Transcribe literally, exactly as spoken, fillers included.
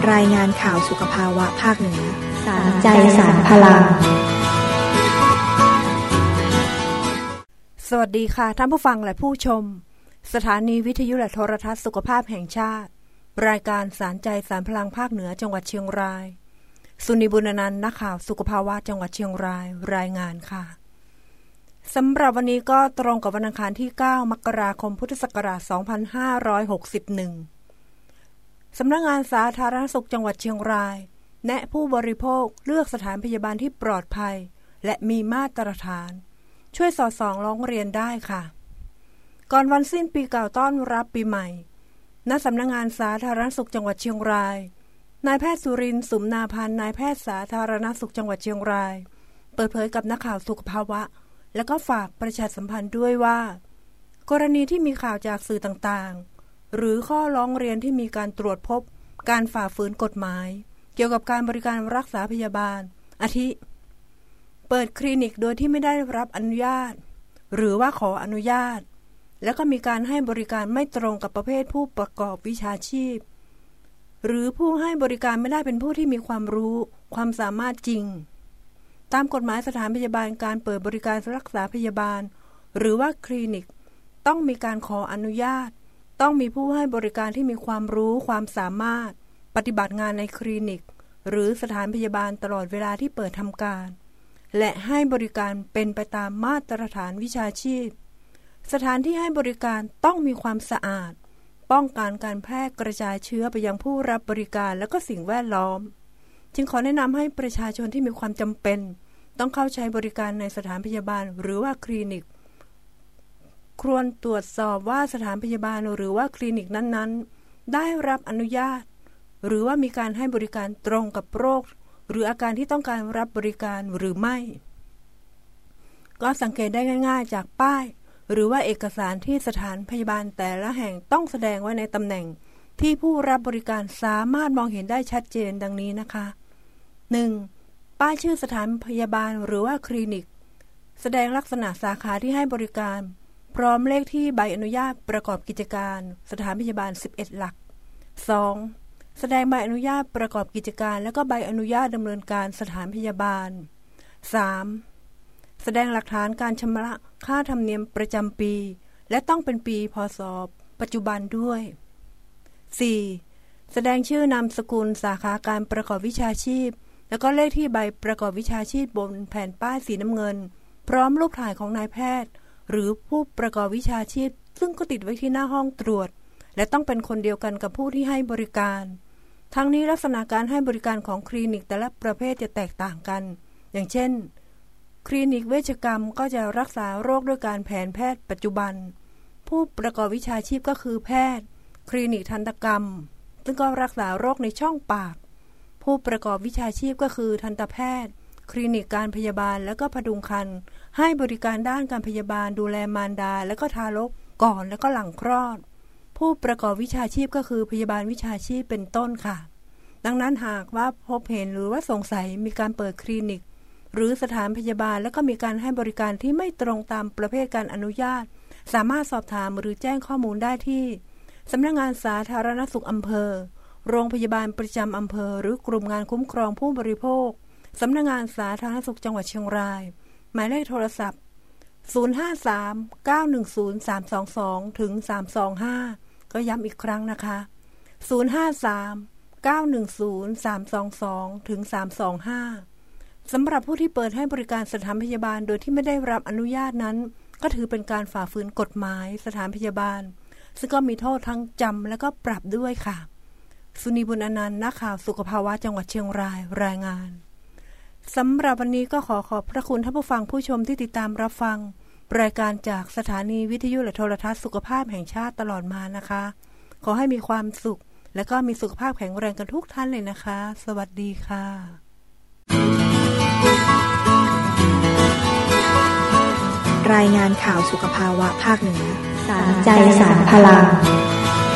รายงานข่าวสุขภาวะภาคเหนือสารใจสารพลังสวัสดีค่ะท่านผู้ฟังและผู้ชมสถานีวิทยุและโทรทัศน์สุขภาพแห่งชาติรายการสารใจสารพลังภาคเหนือจังหวัดเชียงรายสุนิบุญนันท์นักข่าวสุขภาวะจังหวัดเชียงรายรายงานค่ะสำหรับวันนี้ก็ตรงกับวันอังคารที่เก้ามกราคมพุทธศักราชสองพันห้าร้อยหกสิบเอ็ดสำนักงานสาธารณสุขจังหวัดเชียงรายแนะผู้บริโภคเลือกสถานพยาบาลที่ปลอดภัยและมีมาตรฐานช่วยสอดส่องร้องเรียนได้ค่ะก่อนวันสิ้นปีเก่าต้อนรับปีใหม่ณสำนักงานสาธารณสุขจังหวัดเชียงรายนายแพทย์สุรินทร์สุมนาพันธ์นายแพทย์สาธารณสุขจังหวัดเชียงรายเปิดเผยกับนักข่าวสุขภาวะและก็ฝากประชาสัมพันธ์ด้วยว่ากรณีที่มีข่าวจากสื่อต่างๆหรือข้อร้องเรียนที่มีการตรวจพบการฝ่าฝืนกฎหมายเกี่ยวกับการบริการรักษาพยาบาลอาทิเปิดคลินิกโดยที่ไม่ได้รับอนุญาตหรือว่าขออนุญาตแล้วก็มีการให้บริการไม่ตรงกับประเภทผู้ประกอบวิชาชีพหรือผู้ให้บริการไม่ได้เป็นผู้ที่มีความรู้ความสามารถจริงตามกฎหมายสถานพยาบาลการเปิดบริการรักษาพยาบาลหรือว่าคลินิกต้องมีการขออนุญาตต้องมีผู้ให้บริการที่มีความรู้ความสามารถปฏิบัติงานในคลินิกหรือสถานพยาบาลตลอดเวลาที่เปิดทำการและให้บริการเป็นไปตามมาตรฐานวิชาชีพสถานที่ให้บริการต้องมีความสะอาดป้องกันการแพร่กระจายเชื้อไปยังผู้รับบริการและก็สิ่งแวดล้อมจึงขอแนะนำให้ประชาชนที่มีความจำเป็นต้องเข้าใช้บริการในสถานพยาบาลหรือว่าคลินิกควรตรวจสอบว่าสถานพยาบาลหรือว่าคลินิกนั้นๆได้รับอนุญาตหรือว่ามีการให้บริการตรงกับโรคหรืออาการที่ต้องการรับบริการหรือไม่ก็สังเกตได้ง่ายๆจากป้ายหรือว่าเอกสารที่สถานพยาบาลแต่ละแห่งต้องแสดงไว้ในตำแหน่งที่ผู้รับบริการสามารถมองเห็นได้ชัดเจนดังนี้นะคะ หนึ่ง. ป้ายชื่อสถานพยาบาลหรือว่าคลินิกแสดงลักษณะสาขาที่ให้บริการพร้อมเลขที่ใบอนุญาตประกอบกิจการสถานพยาบาลสิบเอ็ดหลัก สอง. แสดงใบอนุญาตประกอบกิจการและก็ใบอนุญาตดำเนินการสถานพยาบาล สาม. แสดงหลักฐานการชำระค่าธรรมเนียมประจำปีและต้องเป็นปีพ.ศ. ปัจจุบันด้วย สี่. แสดงชื่อนามสกุลสาขาการประกอบวิชาชีพและก็เลขที่ใบประกอบวิชาชีพบนแผ่นป้ายสีน้ำเงินพร้อมรูปถ่ายของนายแพทย์หรือผู้ประกอบวิชาชีพซึ่งก็ติดไว้ที่หน้าห้องตรวจและต้องเป็นคนเดียวกันกับผู้ที่ให้บริการทั้งนี้ลักษณะการให้บริการของคลินิกแต่ละประเภทจะแตกต่างกันอย่างเช่นคลินิกเวชกรรมก็จะรักษาโรคด้วยการแผนแพทย์ปัจจุบันผู้ประกอบวิชาชีพก็คือแพทย์คลินิกทันตกรรมซึ่งก็รักษาโรคในช่องปากผู้ประกอบวิชาชีพก็คือทันตแพทย์คลินิกการพยาบาลและก็พดุงครรภ์ให้บริการด้านการพยาบาลดูแลมารดาและก็ทารกก่อนและก็หลังคลอดผู้ประกอบวิชาชีพก็คือพยาบาลวิชาชีพเป็นต้นค่ะดังนั้นหากว่าพบเห็นหรือว่าสงสัยมีการเปิดคลินิกหรือสถานพยาบาลและก็มีการให้บริการที่ไม่ตรงตามประเภทการอนุญาตสามารถสอบถามหรือแจ้งข้อมูลได้ที่สำนักงานสาธารณสุขอำเภอโรงพยาบาลประจำอำเภอหรือกลุ่มงานคุ้มครองผู้บริโภคสำนักงานสาธารณสุขจังหวัดเชียงรายหมายเลขโทรศัพท์ศูนย์ ห้า สาม เก้า หนึ่ง ศูนย์ สาม สอง สอง ถึง สาม สอง ห้าก็ย้ำอีกครั้งนะคะศูนย์ ห้า สาม เก้า หนึ่ง ศูนย์ สาม สอง สอง ถึง สาม สอง ห้าสำหรับผู้ที่เปิดให้บริการสถานพยาบาลโดยที่ไม่ได้รับอนุญาตนั้นก็ถือเป็นการฝ่าฝืนกฎหมายสถานพยาบาลซึ่งก็มีโทษทั้งจำและก็ปรับด้วยค่ะสุนีบุญอนันต์นักข่าวสุขภาวะจังหวัดเชียงรายรายงานสำหรับวันนี้ก็ขอขอบพระคุณท่านผู้ฟังผู้ชมที่ติดตามรับฟังรายการจากสถานีวิทยุและโทรทัศน์สุขภาพแห่งชาติตลอดมานะคะขอให้มีความสุขและก็มีสุขภาพแข็งแรงกันทุกท่านเลยนะคะสวัสดีค่ะรายงานข่าวสุขภาวะภาคเหนือสารใจสารพลัง